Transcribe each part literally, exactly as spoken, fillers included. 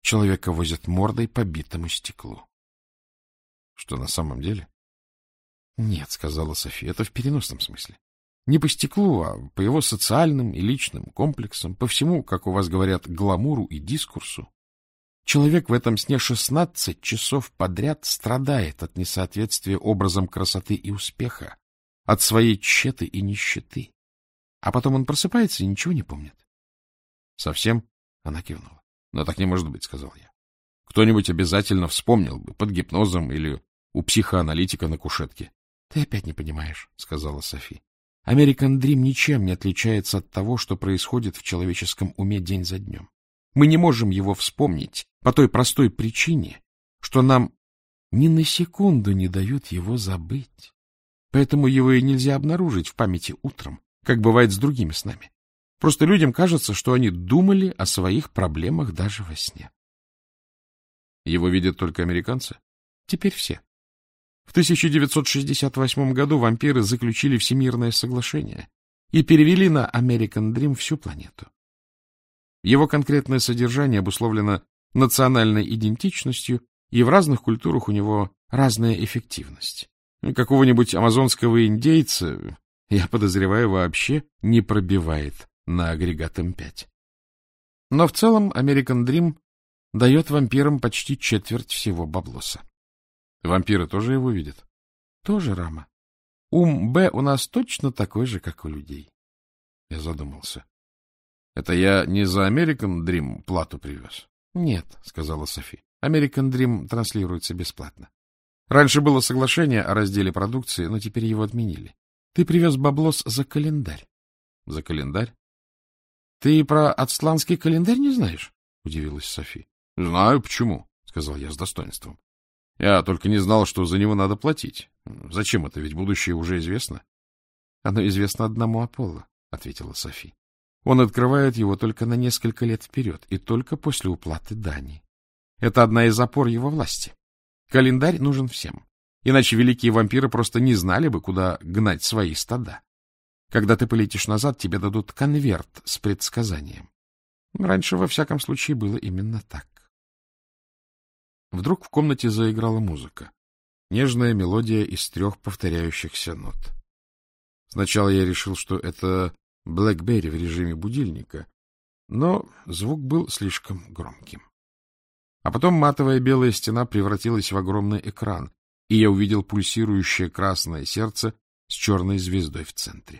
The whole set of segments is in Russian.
человека возят мордой по битому стеклу. — Что, на самом деле? — Нет, — сказала София, — это в переносном смысле. Не по стеклу, а по его социальным и личным комплексам, по всему, как у вас говорят, гламуру и дискурсу. Человек в этом сне шестнадцать часов подряд страдает от несоответствия образом красоты и успеха, от своей тщеты и нищеты. А потом он просыпается и ничего не помнит. — Совсем? — она кивнула. — Но так не может быть, — сказал я. Кто-нибудь обязательно вспомнил бы под гипнозом или у психоаналитика на кушетке. — Ты опять не понимаешь, — сказала Софи. American Dream ничем не отличается от того, что происходит в человеческом уме день за днем. Мы не можем его вспомнить по той простой причине, что нам ни на секунду не дают его забыть. Поэтому его и нельзя обнаружить в памяти утром, как бывает с другими снами. Просто людям кажется, что они думали о своих проблемах даже во сне. Его видят только американцы? Теперь все. В тысяча девятьсот шестьдесят восьмом году вампиры заключили Всемирное соглашение и перевели на American Dream всю планету. Его конкретное содержание обусловлено национальной идентичностью, и в разных культурах у него разная эффективность. Какого-нибудь амазонского индейца, я подозреваю, вообще не пробивает на агрегат эм пять. Но в целом American Dream дает вампирам почти четверть всего баблоса. Вампиры тоже его видят? Тоже, Рама. Ум Б у нас точно такой же, как у людей. Я задумался. Это я не за American Dream плату привез? Нет, сказала Софи. American Dream транслируется бесплатно. Раньше было соглашение о разделе продукции, но теперь его отменили. Ты привез баблос за календарь. За календарь? Ты про ацтланский календарь не знаешь? Удивилась Софи. Знаю, почему, сказал я с достоинством. Я только не знал, что за него надо платить. Зачем это? Ведь будущее уже известно. Оно известно одному Аполло, ответила Софи. Он открывает его только на несколько лет вперед и только после уплаты дани. Это одна из опор его власти. Календарь нужен всем. Иначе великие вампиры просто не знали бы, куда гнать свои стада. Когда ты полетишь назад, тебе дадут конверт с предсказанием. Раньше, во всяком случае, было именно так. Вдруг в комнате заиграла музыка. Нежная мелодия из трех повторяющихся нот. Сначала я решил, что это BlackBerry в режиме будильника, но звук был слишком громким. А потом матовая белая стена превратилась в огромный экран, и я увидел пульсирующее красное сердце с черной звездой в центре.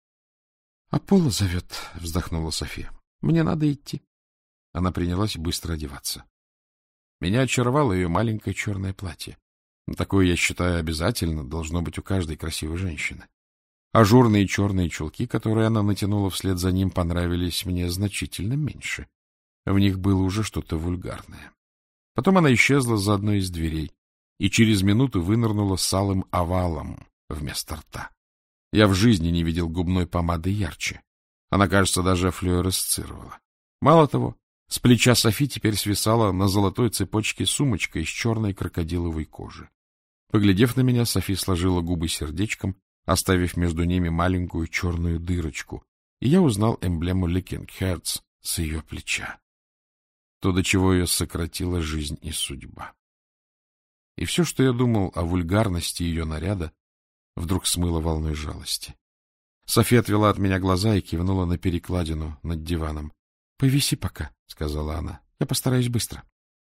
— Аполло зовет, — вздохнула София. — Мне надо идти. Она принялась быстро одеваться. Меня очаровало ее маленькое черное платье. Такое, я считаю, обязательно должно быть у каждой красивой женщины. Ажурные черные чулки, которые она натянула вслед за ним, понравились мне значительно меньше. В них было уже что-то вульгарное. Потом она исчезла за одной из дверей и через минуту вынырнула с алым овалом вместо рта. Я в жизни не видел губной помады ярче. Она, кажется, даже флюоресцировала. Мало того, с плеча Софи теперь свисала на золотой цепочке сумочка из черной крокодиловой кожи. Поглядев на меня, Софи сложила губы сердечком, оставив между ними маленькую черную дырочку, и я узнал эмблему Licking Hearts с ее плеча. То, до чего ее сократила жизнь и судьба. И все, что я думал о вульгарности ее наряда, вдруг смыло волной жалости. Софи отвела от меня глаза и кивнула на перекладину над диваном. — Повиси пока, — сказала она. — Я постараюсь быстро.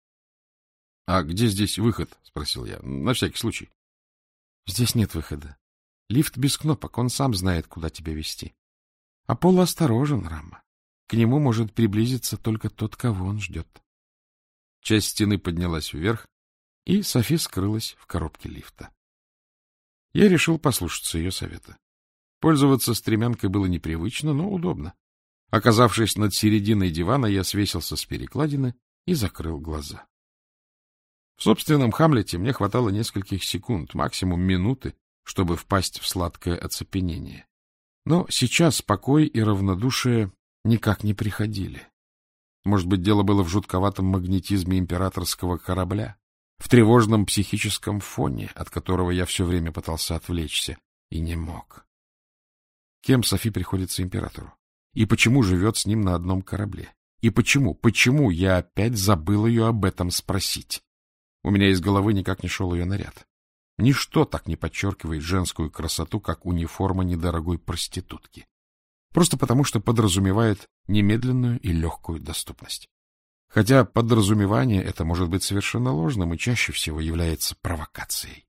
— А где здесь выход? — спросил я. — На всякий случай. — Здесь нет выхода. Лифт без кнопок, он сам знает, куда тебя везти. Аполло осторожен, Рама. К нему может приблизиться только тот, кого он ждет. Часть стены поднялась вверх, и Софи скрылась в коробке лифта. Я решил послушаться ее совета. Пользоваться стремянкой было непривычно, но удобно. Оказавшись над серединой дивана, я свесился с перекладины и закрыл глаза. В собственном Хамлете мне хватало нескольких секунд, максимум минуты, чтобы впасть в сладкое оцепенение. Но сейчас покой и равнодушие никак не приходили. Может быть, дело было в жутковатом магнетизме императорского корабля, в тревожном психическом фоне, от которого я все время пытался отвлечься и не мог. Кем Софи приходится императору? И почему живет с ним на одном корабле? И почему, почему я опять забыл ее об этом спросить? У меня из головы никак не шел ее наряд. Ничто так не подчеркивает женскую красоту, как униформа недорогой проститутки. Просто потому, что подразумевает немедленную и легкую доступность. Хотя подразумевание это может быть совершенно ложным и чаще всего является провокацией.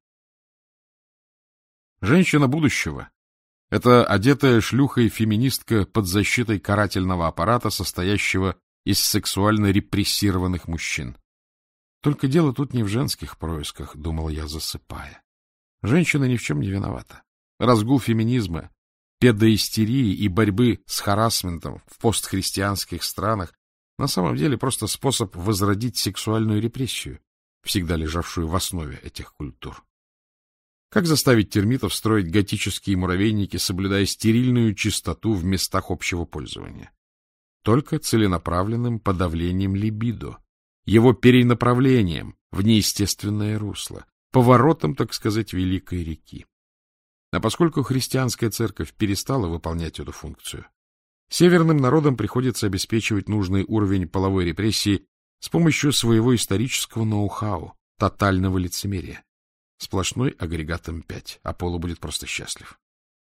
Женщина будущего — это одетая шлюхой феминистка под защитой карательного аппарата, состоящего из сексуально репрессированных мужчин. Только дело тут не в женских происках, думал я, засыпая. Женщина ни в чем не виновата. Разгул феминизма, педоистерии и борьбы с харассментом в постхристианских странах на самом деле просто способ возродить сексуальную репрессию, всегда лежавшую в основе этих культур. Как заставить термитов строить готические муравейники, соблюдая стерильную чистоту в местах общего пользования? Только целенаправленным подавлением либидо, его перенаправлением в неестественное русло, поворотом, так сказать, великой реки. А поскольку христианская церковь перестала выполнять эту функцию, северным народам приходится обеспечивать нужный уровень половой репрессии с помощью своего исторического ноу-хау, тотального лицемерия. Сплошной агрегат эм пять, а Поло будет просто счастлив.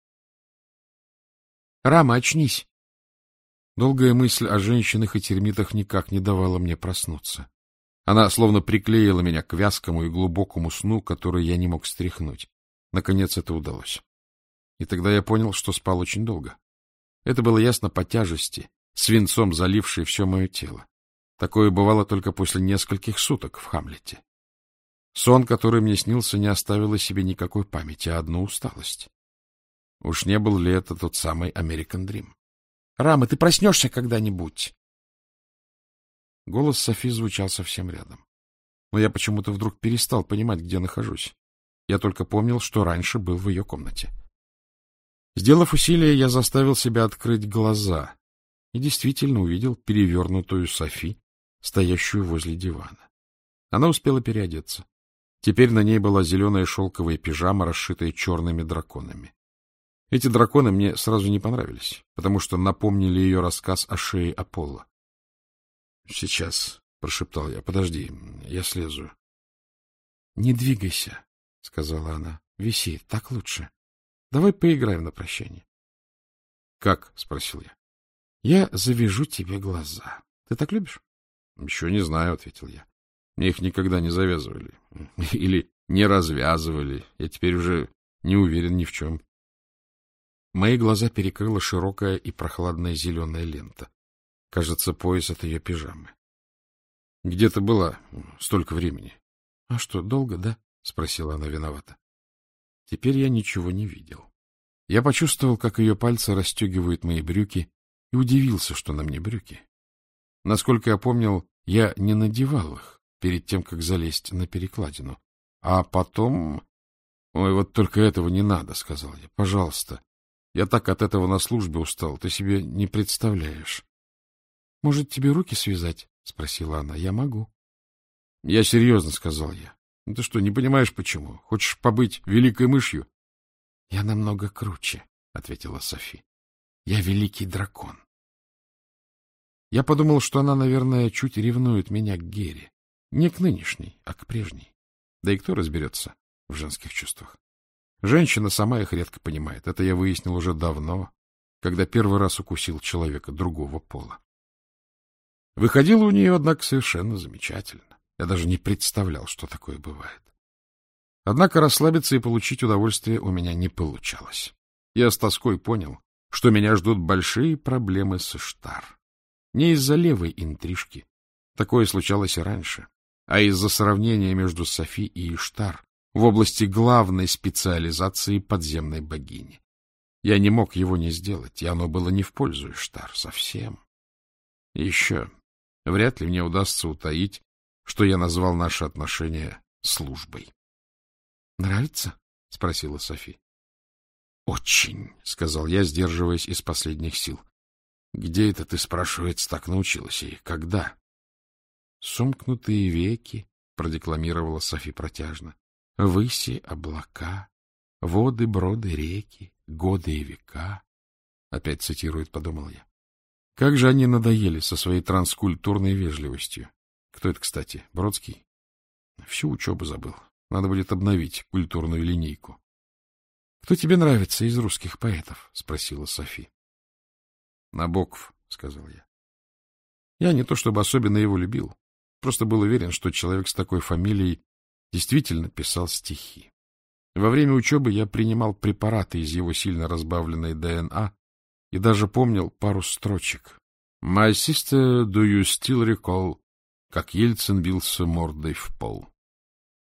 — Рама, очнись! Долгая мысль о женщинах и термитах никак не давала мне проснуться. Она словно приклеила меня к вязкому и глубокому сну, который я не мог стряхнуть. Наконец это удалось. И тогда я понял, что спал очень долго. Это было ясно по тяжести, свинцом залившей все мое тело. Такое бывало только после нескольких суток в Хамлете. Сон, который мне снился, не оставил о себе никакой памяти, а одну усталость. Уж не был ли это тот самый American Dream? — Рама, ты проснешься когда-нибудь? Голос Софи звучал совсем рядом. Но я почему-то вдруг перестал понимать, где нахожусь. Я только помнил, что раньше был в ее комнате. Сделав усилие, я заставил себя открыть глаза и действительно увидел перевернутую Софи, стоящую возле дивана. Она успела переодеться. Теперь на ней была зеленая шелковая пижама, расшитая черными драконами. Эти драконы мне сразу не понравились, потому что напомнили ее рассказ о шее Аполло. — Сейчас, — прошептал я, — подожди, я слезу. — Не двигайся, — сказала она. — Виси, так лучше. Давай поиграем на прощание. — Как? — спросил я. — Я завяжу тебе глаза. Ты так любишь? — Еще не знаю, — ответил я. Мне их никогда не завязывали. Или не развязывали. Я теперь уже не уверен ни в чем. Мои глаза перекрыла широкая и прохладная зеленая лента. Кажется, пояс от ее пижамы. — Где ты была столько времени? — А что, долго, да? — спросила она виновата. Теперь я ничего не видел. Я почувствовал, как ее пальцы расстегивают мои брюки, и удивился, что на мне брюки. Насколько я помнил, я не надевал их перед тем, как залезть на перекладину. А потом... — Ой, вот только этого не надо, — сказал я. — Пожалуйста. Я так от этого на службе устал, ты себе не представляешь. — Может, тебе руки связать? — спросила она. — Я могу. — Я серьезно, — сказал я. — Ты что, не понимаешь, почему? Хочешь побыть великой мышью? — Я намного круче, — ответила Софи. — Я великий дракон. Я подумал, что она, наверное, чуть ревнует меня к Гере. Не к нынешней, а к прежней. Да и кто разберется в женских чувствах? Женщина сама их редко понимает. Это я выяснил уже давно, когда первый раз укусил человека другого пола. Выходило у нее, однако, совершенно замечательно. Я даже не представлял, что такое бывает. Однако расслабиться и получить удовольствие у меня не получалось. Я с тоской понял, что меня ждут большие проблемы с Иштар. Не из-за левой интрижки, такое случалось и раньше, а из-за сравнения между Софи и Иштар в области главной специализации подземной богини. Я не мог его не сделать, и оно было не в пользу Иштар совсем. И еще вряд ли мне удастся утаить, что я назвал наши отношения службой. — Нравится? — спросила Софи. — Очень, — сказал я, сдерживаясь из последних сил. — Где это ты, спрашивается, так научилась и когда? — Сомкнутые веки, — продекламировала Софи протяжно. — Выси облака, воды, броды, реки, годы и века. Опять цитирует, подумал я. Как же они надоели со своей транскультурной вежливостью. Кто это, кстати? Бродский? Всю учебу забыл. Надо будет обновить культурную линейку. — Кто тебе нравится из русских поэтов? — спросила Софи. — Набоков, — сказал я. Я не то чтобы особенно его любил, просто был уверен, что человек с такой фамилией действительно писал стихи. Во время учебы я принимал препараты из его сильно разбавленной ДНА и даже помнил пару строчек. «My sister, do you still recall?» Как Ельцин бился мордой в пол.